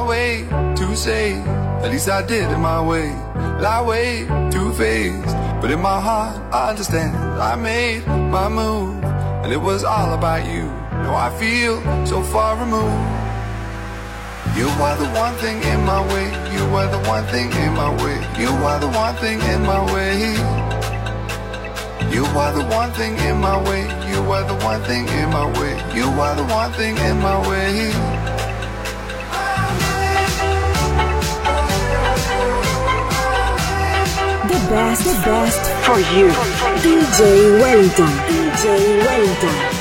way to say, at least I did it my way. Lie way too faced, but in my heart I understand. I made my move, and it was all about you. Now I feel so far removed. You are the one thing in my way. You are the one thing in my way. You are the one thing in my way. You are the one thing in my way. You are the one thing in my way. You are the one thing in my way. The best for you. DJ Wellington. DJ Wellington.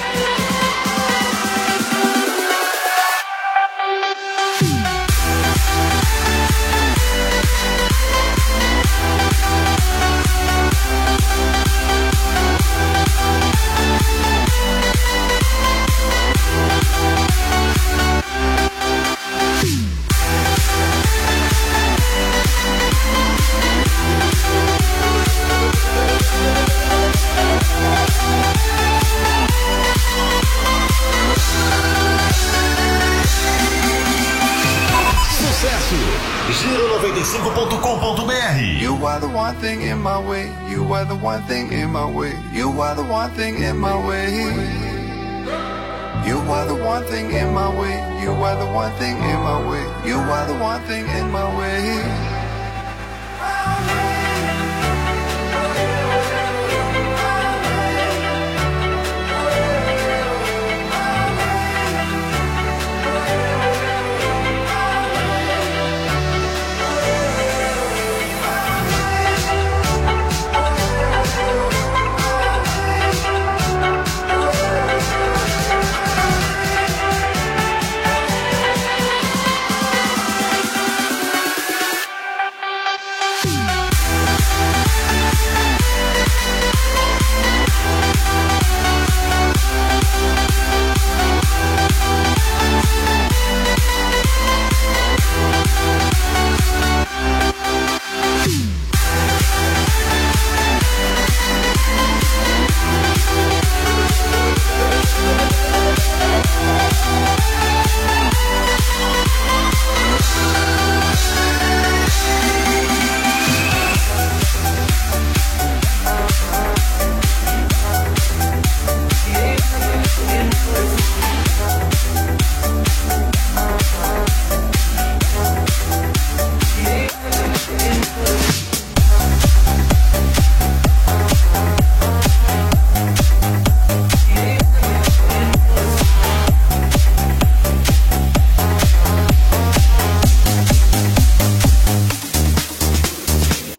Giro95.com.br. You are the one thing in my way. You are the one thing in my way. You are the one thing in my way. You are the one thing in my way. You are the one thing in my way. You are the one thing in my way.